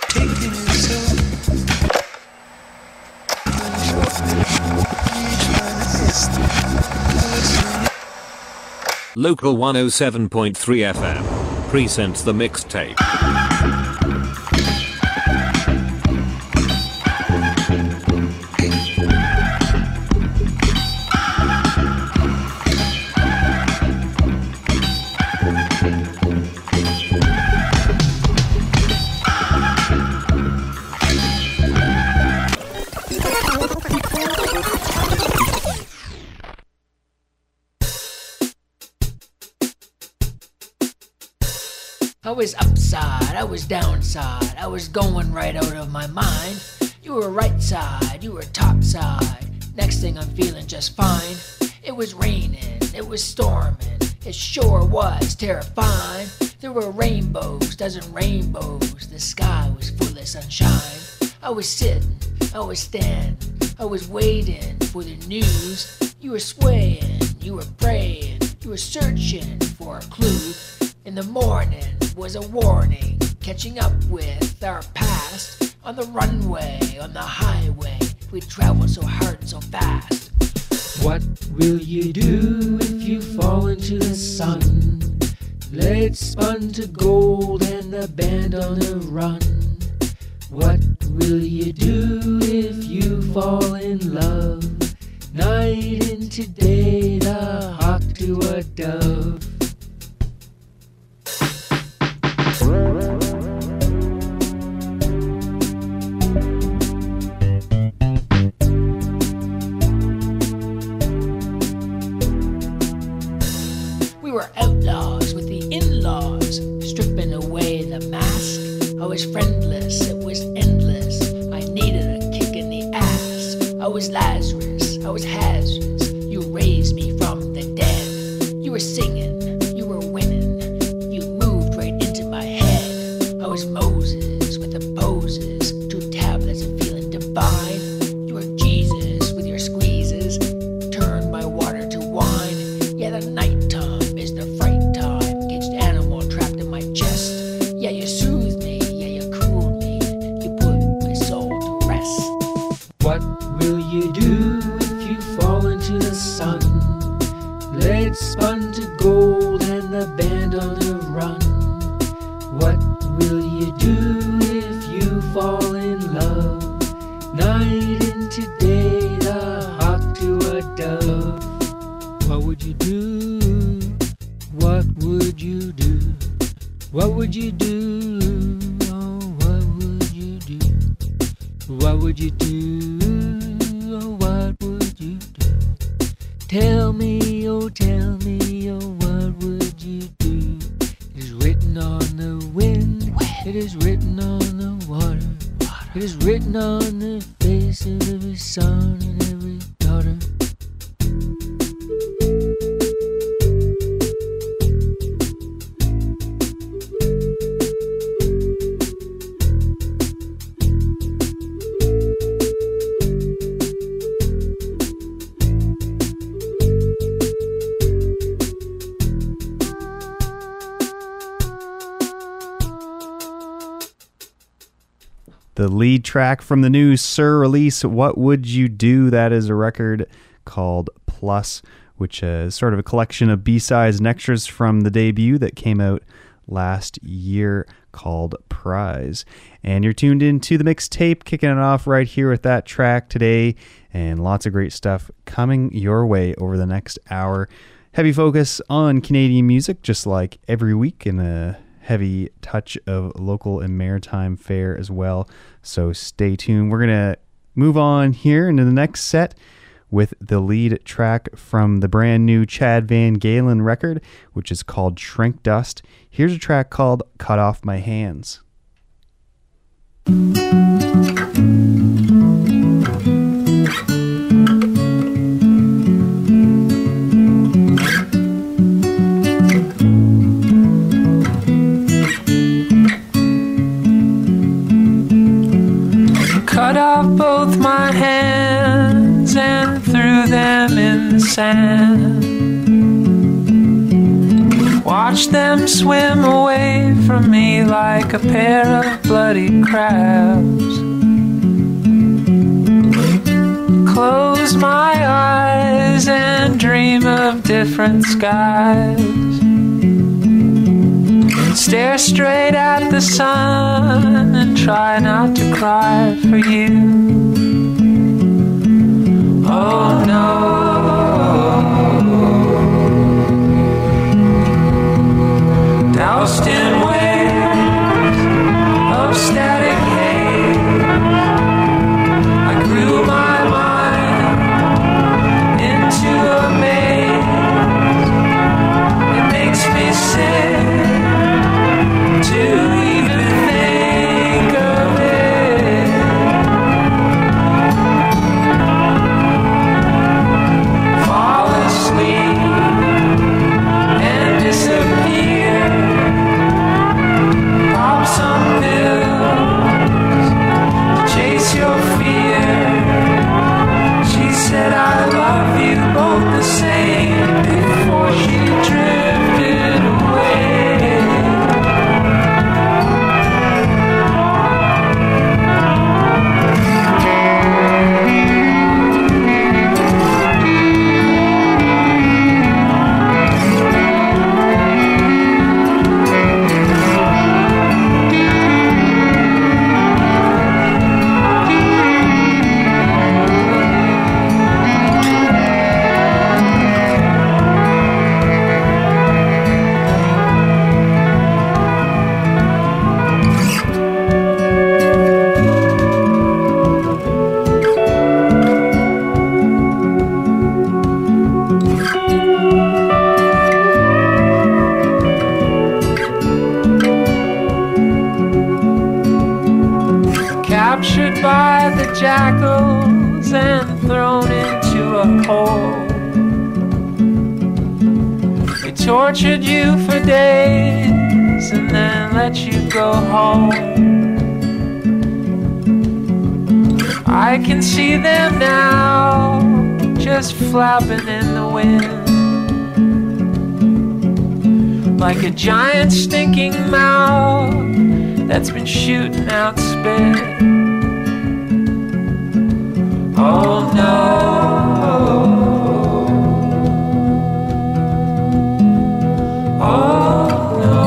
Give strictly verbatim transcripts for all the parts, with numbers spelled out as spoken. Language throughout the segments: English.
Local one oh seven point three F M presents the mixtape. I was upside, I was downside, I was going right out of my mind. You were right side, you were top side. Next thing I'm feeling just fine. It was raining, it was storming, it sure was terrifying. There were rainbows, dozen rainbows, the sky was full of sunshine. I was sitting, I was standing, I was waiting for the news. You were swaying, you were praying, you were searching for a clue. In the morning was a warning, catching up with our past. On the runway, on the highway, we travel so hard and so fast. What will you do if you fall into the sun? Lead spun to gold and the band on the run. What will you do if you fall in love? Night into day, the hawk to a dove. We were outlaws with the in-laws, stripping away the mask. I was friendless, it was endless, I needed a kick in the ass. I was Lazarus, I was Hazardous, you raised me from the dead. You were singing, you were winning, you moved right into my head. I was Moses with the poses, two tablets of feeling divine. You were Jesus with your squeezes, turned my water to wine. Yeah, the nighttime is the fright time, caged animal trapped in my chest. Yeah, you soothed me, yeah, you cooled me, you put my soul to rest. What will you do if you fall into the sun? Lead spun to gold and the band on the run. What will you do if you fall in love? Night into day, the hawk to a dove. What would you do? What would you do? What would you do? Oh, what would you do? What would you do? Oh, what would you do? Tell me, oh, tell me, oh, what would you do? It is written on the wind, it is written on the water, it is written on the face of every son and every daughter. The lead track from the new Sir release, What Would You Do? That is a record called Plus, which is sort of a collection of B-sides and extras from the debut that came out last year called Prize. And you're tuned into the mixtape, kicking it off right here with that track today, and lots of great stuff coming your way over the next hour. Heavy focus on Canadian music, just like every week, and a heavy touch of local and maritime fare as well. So stay tuned. We're going to move on here into the next set with the lead track from the brand new Chad Van Galen record, which is called Shrink Dust. Here's a track called Cut Off My Hands. Cut off both my hands and threw them in the sand. Watch them swim away from me like a pair of bloody crabs. Close my eyes and dream of different skies. Stare straight at the sun and try not to cry for you. Oh no. Doused in waves of static haze, I grew my mind into a maze. It makes me sick to even think of it. Fall asleep and disappear. Pop some pills to chase your fear. She said I love you both the same before she drifted away. Captured by the jackals and thrown into a hole. They tortured you for days and then let you go home. I can see them now, just flapping in the wind, like a giant stinking mouth that's been shooting out spit. Oh no. Oh no.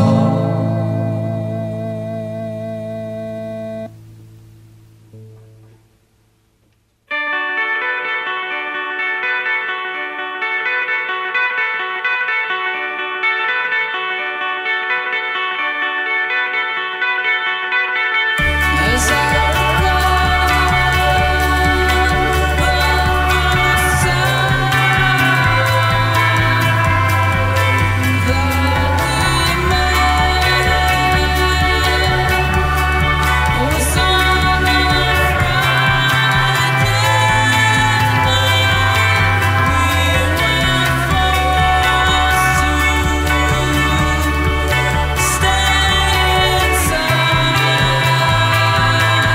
As I Stay inside.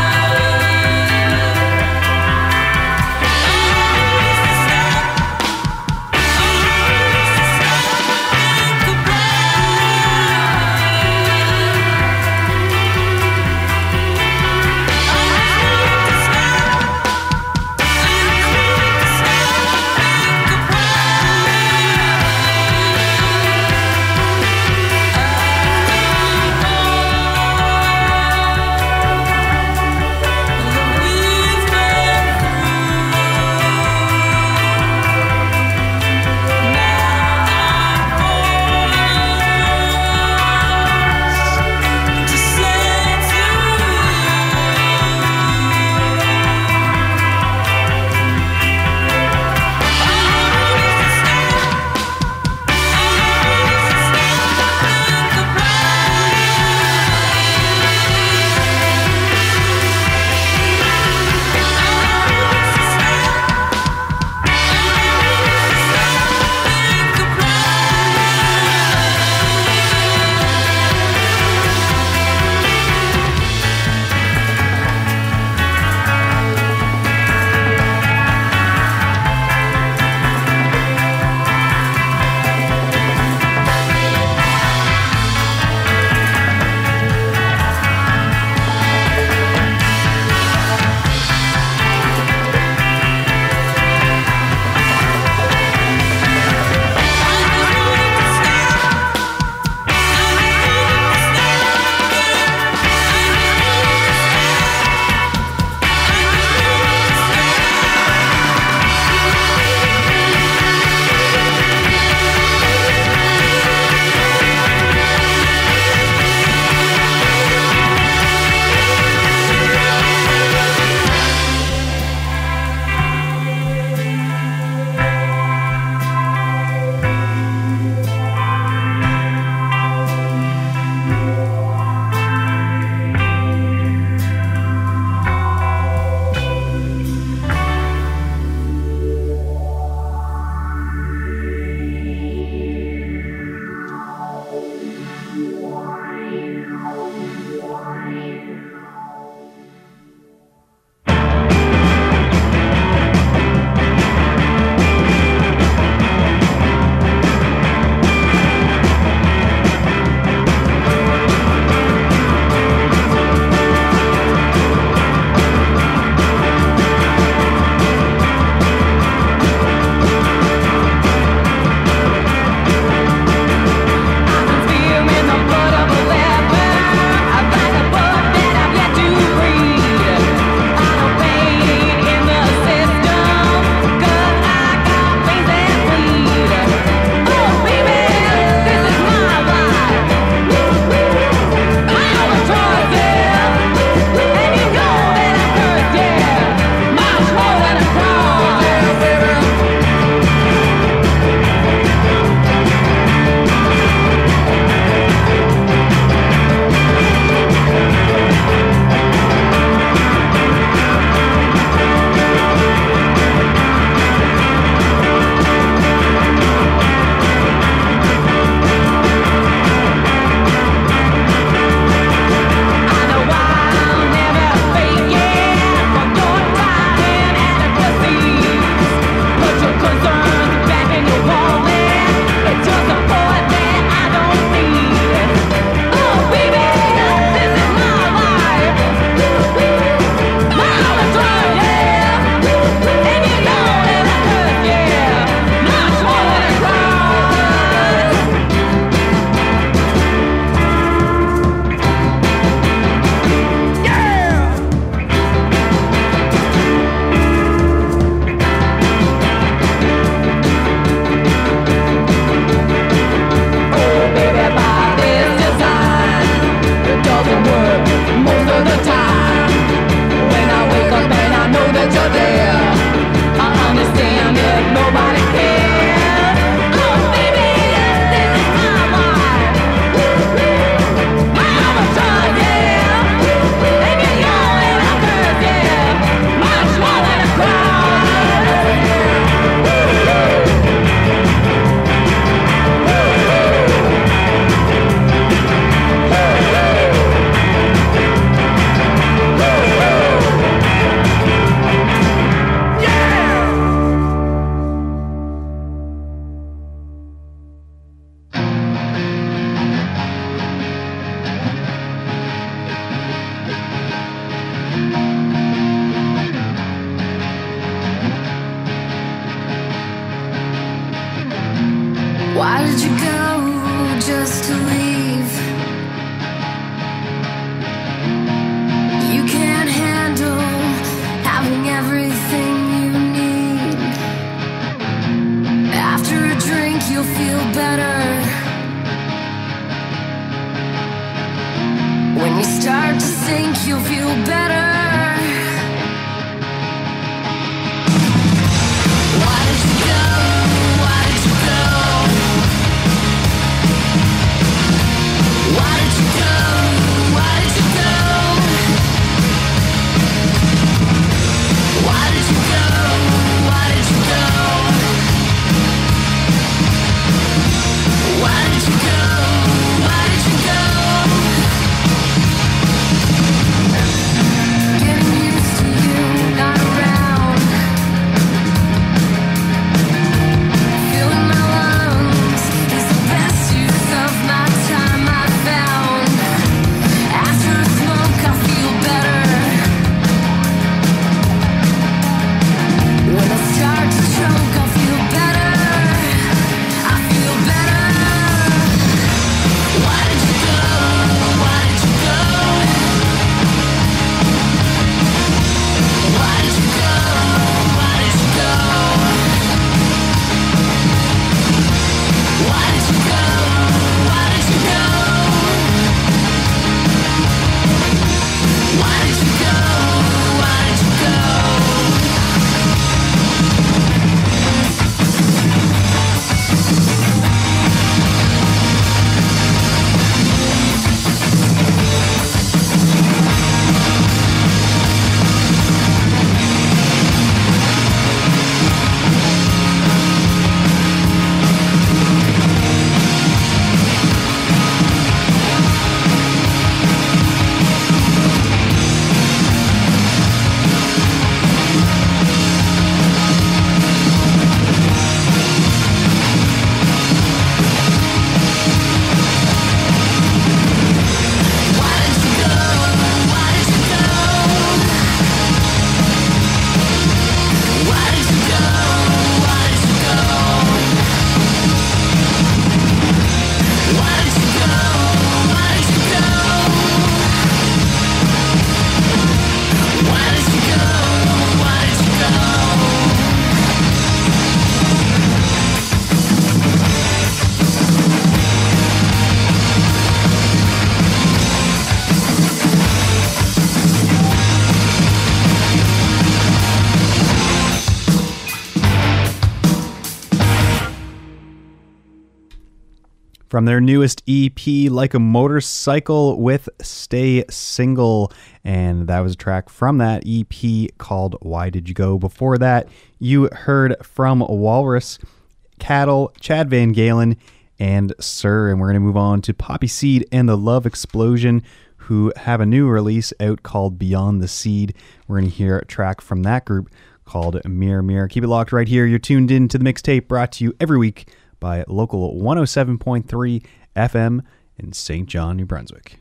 From their newest E P, Like a Motorcycle with Stay Single. And that was a track from that E P called Why Did You Go? Before that, you heard from Walrus, Cattle, Chad Van Galen, and Sir. And we're going to move on to Poppy Seed and the Love Explosion, who have a new release out called Beyond the Seed. We're going to hear a track from that group called Mirror Mirror. Keep it locked right here. You're tuned in to the mixtape, brought to you every week by local one oh seven point three F M in Saint John, New Brunswick.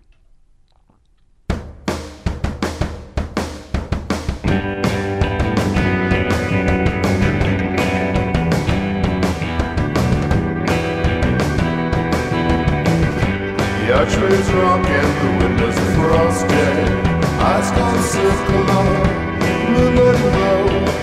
The archway's rock and the windows are frosted. Eyes gone circle on, moonlit glow.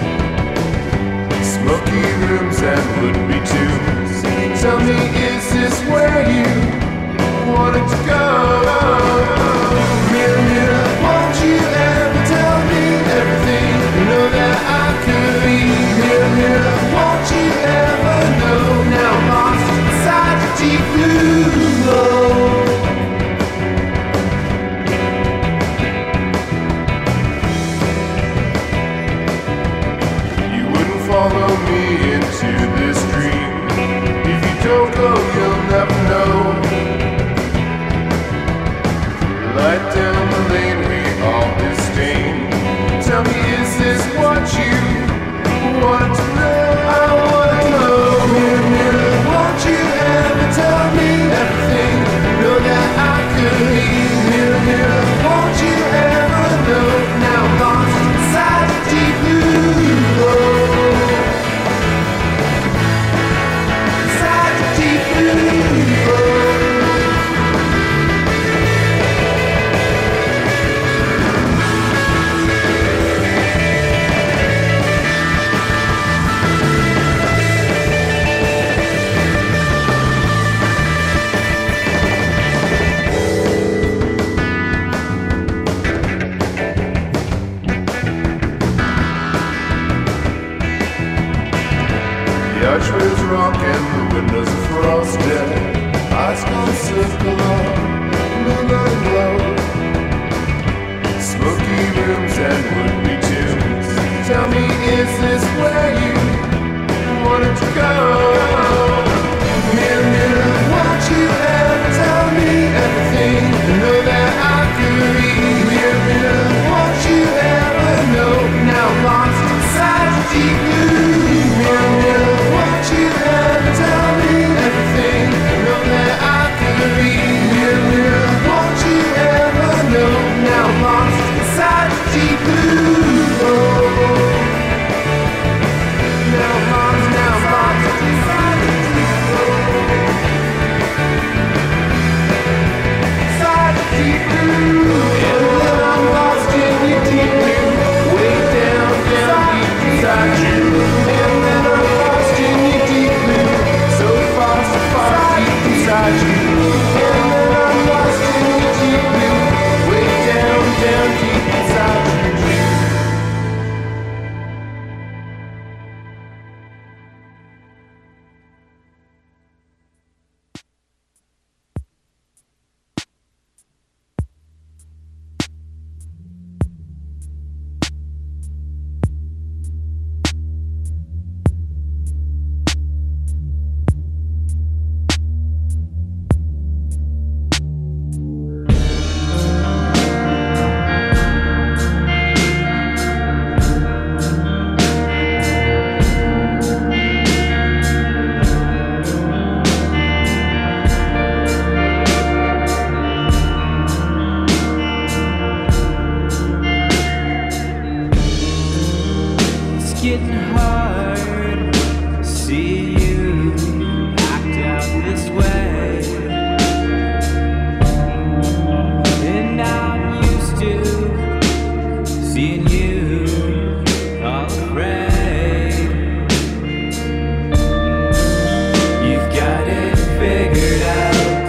Smoky rooms and would-be tombs. Tell me, is this where you wanted to go? Mirror, mirror, won't you ever tell me everything you know that I could be? Mirror, mirror, won't you ever know? Now lost inside the deep blue glow. Follow me into this dream. If you don't go, you'll never know. Light down the lane we all disdain. Tell me, is this what you want to know? I want to know. Mirror, mirror, won't you ever tell me everything you know that I could be? Mirror, mirror, won't you ever know? Now lost inside the deep blue glow. The archway's rock and the windows are frosted. Eyes gone circle on, moonlight glow. Smoky rooms and would-be tombs. Tell me, is this where you wanted to go? Mirror, mirror, won't you ever tell me everything you know that I could be? Mirror, mirror, won't you ever know? Now lost inside the deep blue. Mirror, mirror, won't you ever tell me everything you know that I could be? Mirror, mirror, won't you ever know? Now lost inside the deep blue glow. Now lost, now lost inside. getting hard. See you act out this way, and I'm used to seeing you all afraid. You've got it figured out.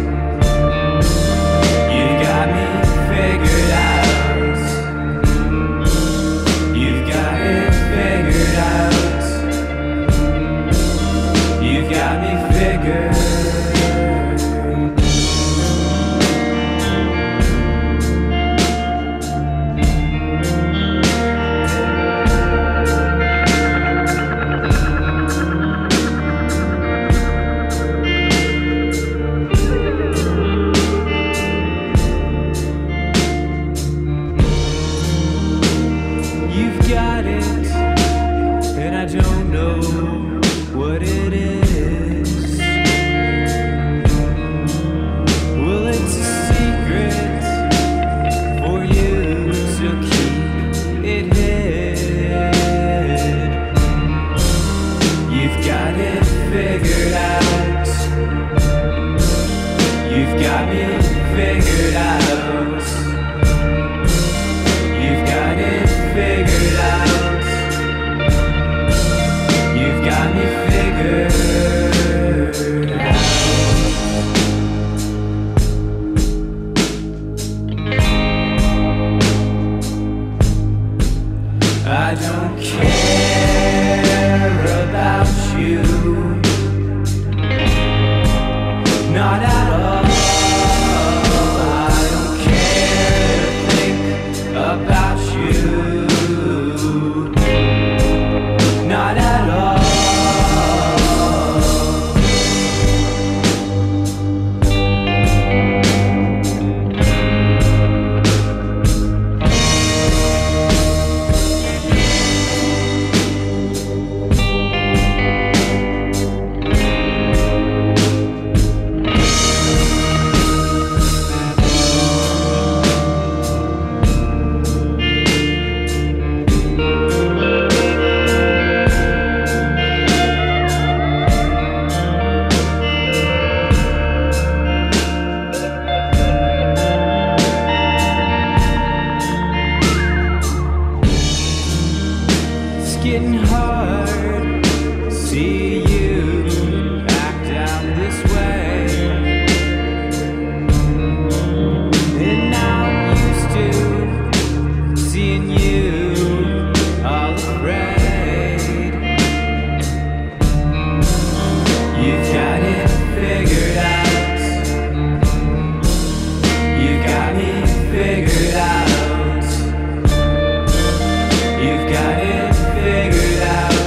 You got me figured out. You've got it figured out. You've got me figured. You've got it, and I don't know what it is. Well, it's a secret for you, so keep it hid. You've got it figured out. You've got me figured out. You've got it figured out. You've got me figured out. I don't care about you, not at all. I don't care to think about you, not at all. It's getting hard. See you act out this way, and I'm used to seeing you all afraid. You've got it figured out. You've got me figured out. You've got it figured out.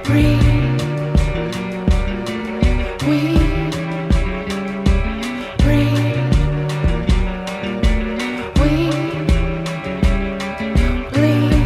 breathe. We breathe. We bleed.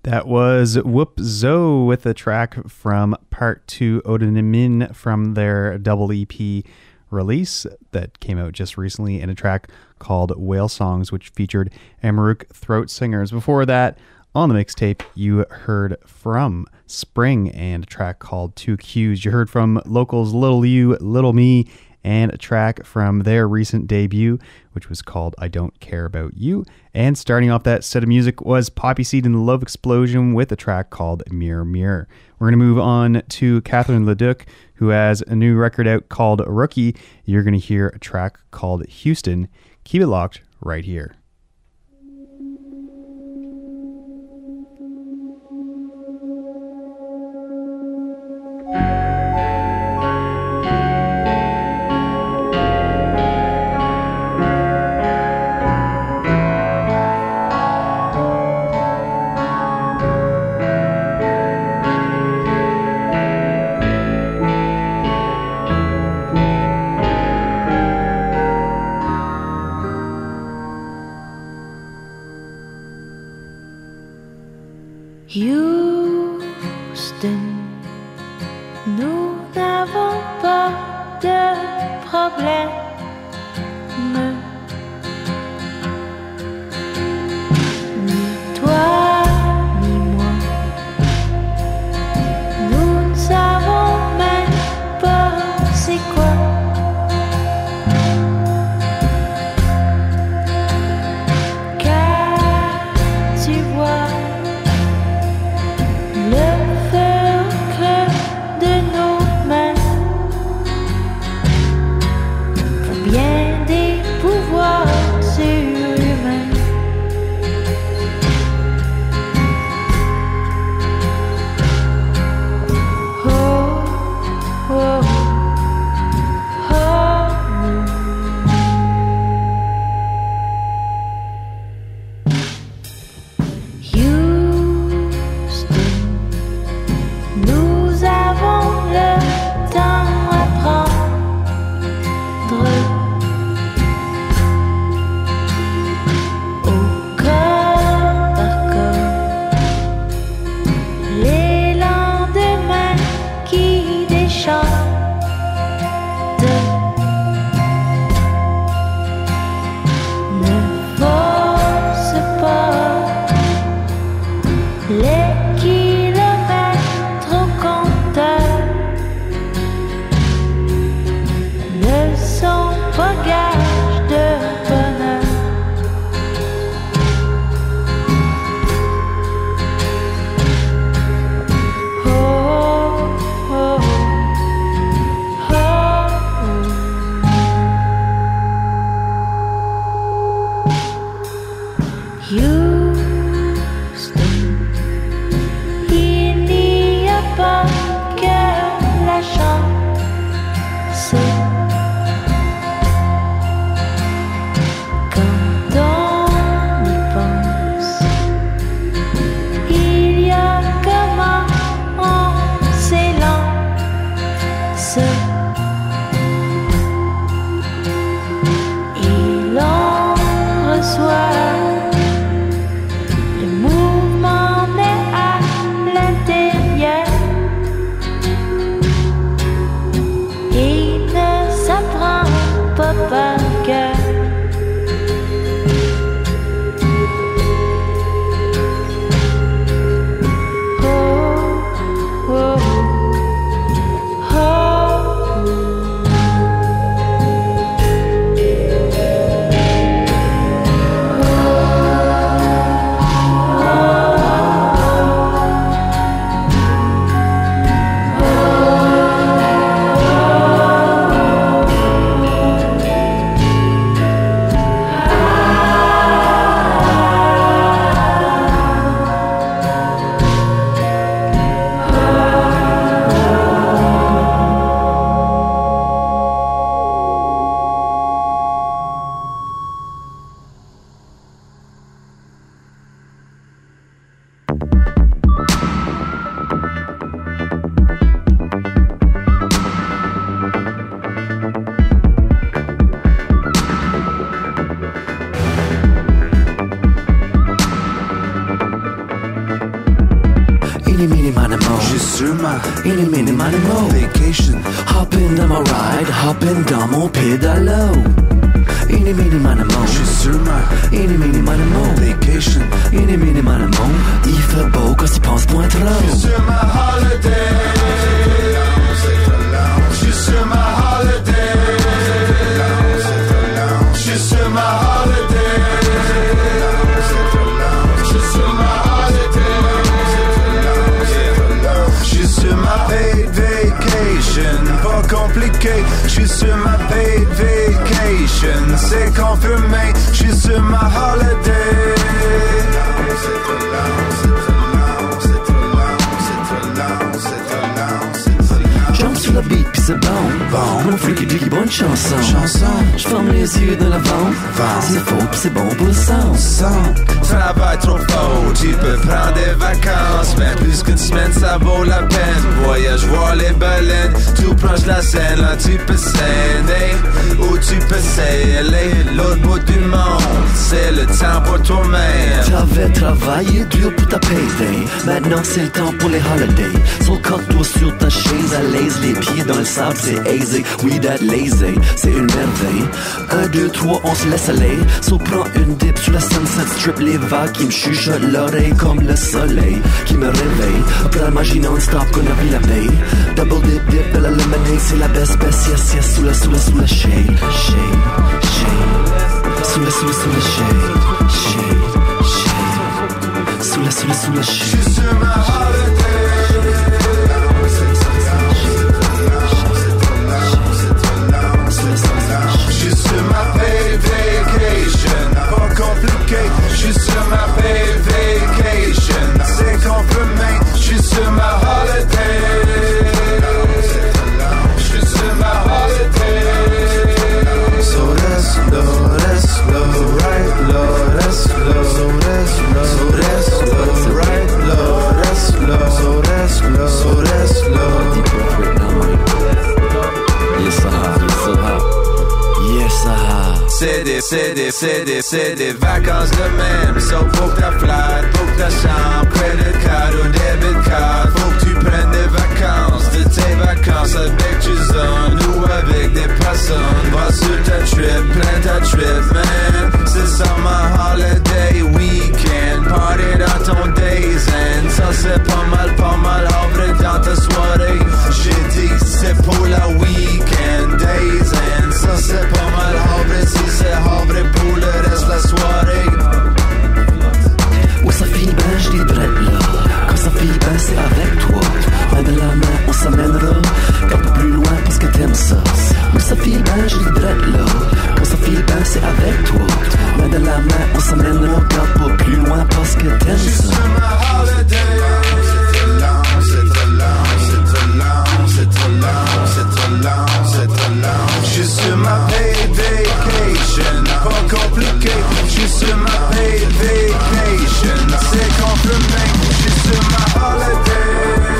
That was Whoop Zo with a track from Part two Odin from their double E P release that came out just recently, and a track called Whale Songs, which featured Amaruk Throat Singers. Before that, on the mixtape, you heard from Spring and a track called Two Q's. You heard from Locals Little You, Little Me, and a track from their recent debut, which was called I Don't Care About You. And starting off that set of music was Poppy Seed and the Love Explosion with a track called Mirror Mirror. We're going to move on to Catherine Leduc, who has a new record out called Rookie. You're going to hear a track called Houston. Keep it locked right here. J'suis sur ma Inimini Manimo Vacation. Hoppin' dans ma ride, hoppin' dans mon pédalo. Inimini Manimo. J'suis sur ma Inimini Manimo Vacation. Inimini Manimo. Il fait beau quand il pense point trop. J'suis sur ma holiday. J'suis sur ma holiday. J'suis sur ma holiday. J'suis sur ma holiday. J'suis sur ma paid vacation. Pas compliqué. J'suis sur ma paid vacation. C'est confirmé. J'suis sur ma holiday. Jump sur la beat pis c'est bon, bon. Mon freaky dicky bonne chanson, chanson. J'ferme les yeux dans la vente, c'est faux pis c'est bon pour le sang, sang. Travail trop fort, tu peux prendre des vacances, mais plus qu'une semaine ça vaut la peine. Voyage voir les baleines, tout proche la scène, là tu peux s'aider, ou tu peux s'ailer. L'autre bout du monde, c'est le temps pour toi-même. T'avais travaillé dur pour ta payday, maintenant c'est le temps pour les holidays. Sur le toi sur ta chaise à l'aise, les pieds dans le sable, c'est aisé. We that lazy, c'est une merveille. Un, deux, trois, on se laisse aller. So prends une dip sur la sunset strip, les vagues qui me chuchotent l'oreille comme le soleil qui me réveille. Après la magie non-stop qu'on a vu la baie. Double dip dip de la lemonade, c'est la best best yes yes. Sous la sous la sous la shade, shade, shade. Sous la sous la sous la shade, shade, shade. Sous la sous la sous la shade. J'suis sur ma holiday. J'suis sur ma paid vacation. Pas compliqué. J'suis sur ma paid vacation. C'est confirmé. J'suis sur ma holiday. J'suis sur ma holiday. So that's low, that's low, right low, that's low, so that's low, so that's low, right low, that's low, so that's low, so that's low. Deep breath right now, Mike. Yes, aha, yes, aha. Yes, aha. C'est des, c'est des, c'est des, c'est des vacances de même. So faut que ta flight, faut que ta chambre, credit card ou debit card. Faut que tu prennes des vacances, de tes vacances avec tes zones ou avec des personnes. Va sur ta trip, plein ta trip, man. C'est summer holiday weekend, party dans ton days end. Ça c'est pas mal, pas mal, en vrai dans ta soirée. J'ai dit c'est pour la weekend, days end. Ça c'est pas mal, en vrai si c'est en vrai pour le reste de la soirée. Ouais ça finit ben je dis drette là. Quand ça finit ben c'est avec toi. Main de la main on s'amènera un peu plus loin parce que t'aimes ça. Ouais ça finit ben je dis drette là. Quand ça finit ben c'est avec toi. Main de la main on s'amènera un peu plus loin parce que t'aimes ça. J'suis sur ma holiday. C'est trop long, c'est trop long, c'est trop long, c'est trop long, c'est trop long. J'suis sur ma paid vacation, pas compliqué. J'suis sur ma paid vacation, c'est confirmé. J'suis sur ma holiday.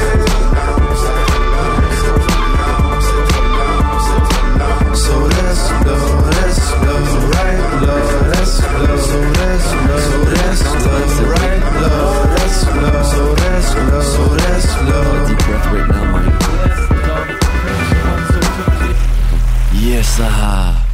So that's low, that's low, right low, that's low, so that's low, so that's low, right low, that's low, so that's low, so that's low. Deep breath right now, Mike. Yes, aha.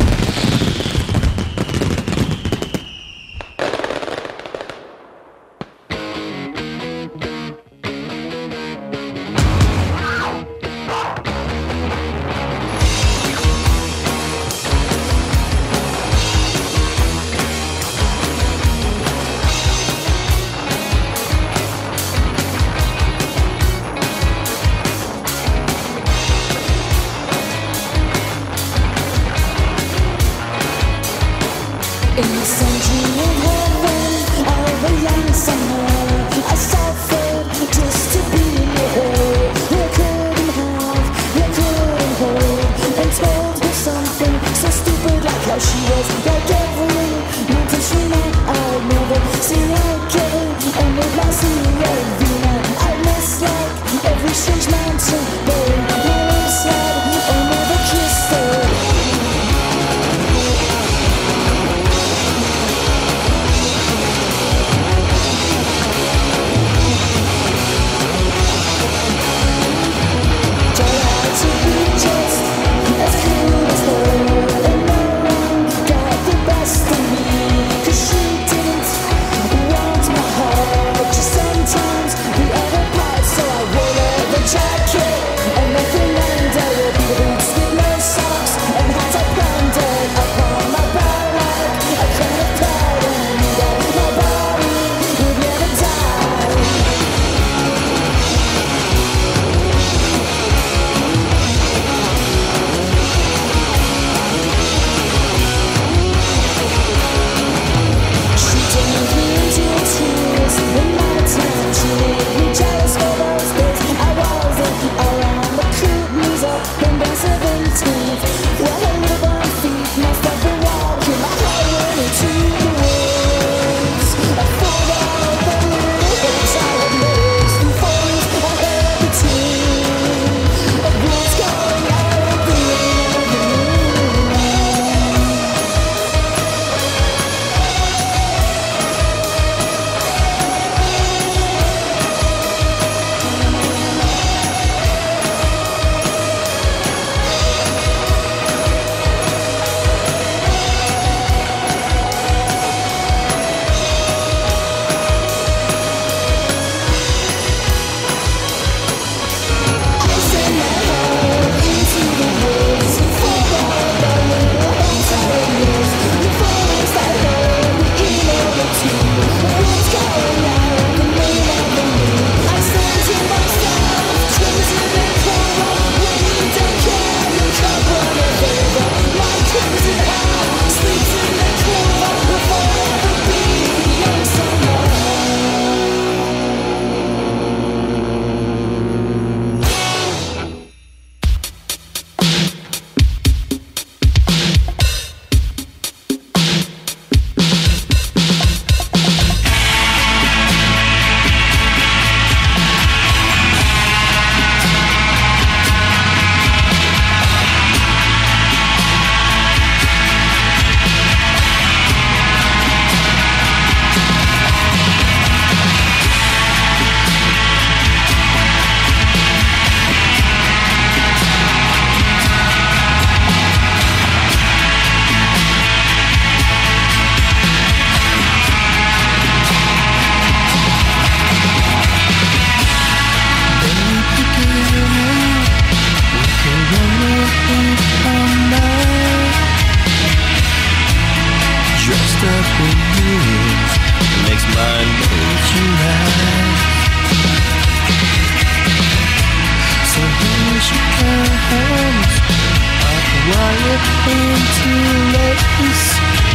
into lace.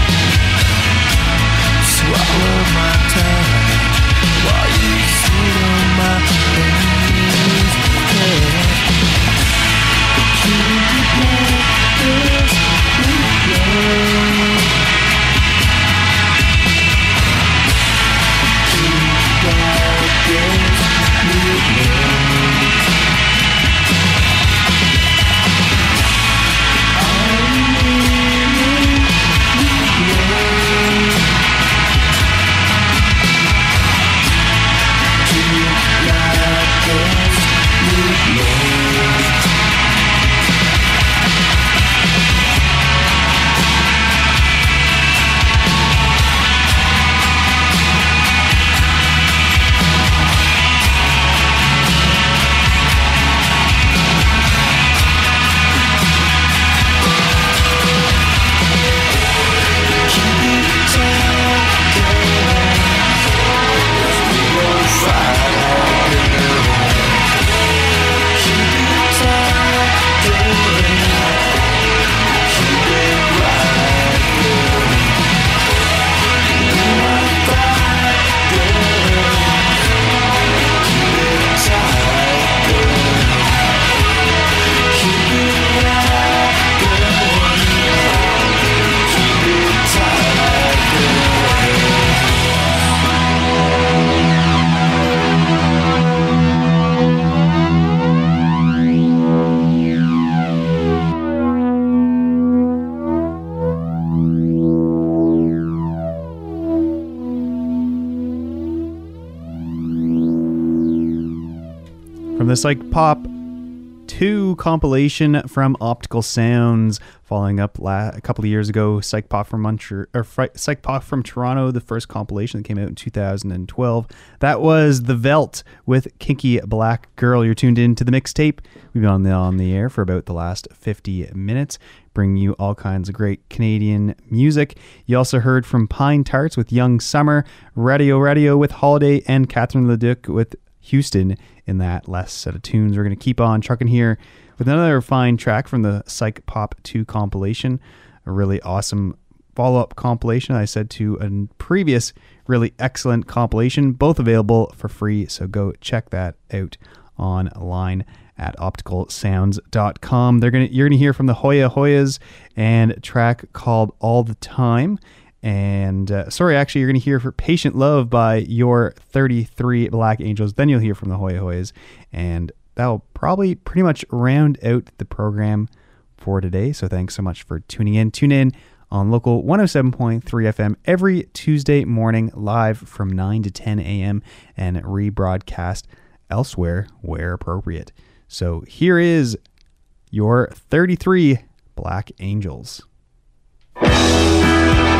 Swallow my time while you sit on my knees. Keep this love. Keep this the Psych Pop two compilation from Optical Sounds, following up la- a couple of years ago, Psych Pop from Montreal, or Fri- Psych Pop from Toronto, the first compilation that came out in two thousand twelve. That was The Veldt with Kinky Black Girl. You're tuned in to the mixtape. We've been on the on the air for about the last fifty minutes, bringing you all kinds of great Canadian music. You also heard from Pine Tarts with Young Summer, Radio Radio with Holiday, and Catherine Leduc with Houston in that last set of tunes. We're going to keep on trucking here with another fine track from the Psych Pop two compilation, a really awesome follow-up compilation, I said, to a previous really excellent compilation, both available for free, so go check that out online at optical sounds dot com. They're gonna you're gonna hear from the Hoya Hoyas and a track called All the Time. And uh, sorry, actually, you're going to hear for Patient Love by Your thirty-three Black Angels. Then you'll hear from the Hoya Hoyas. And that'll probably pretty much round out the program for today. So thanks so much for tuning in. Tune in on local one oh seven point three F M every Tuesday morning, live from nine to ten a.m. and rebroadcast elsewhere where appropriate. So here is Your thirty-three Black Angels. Thank you.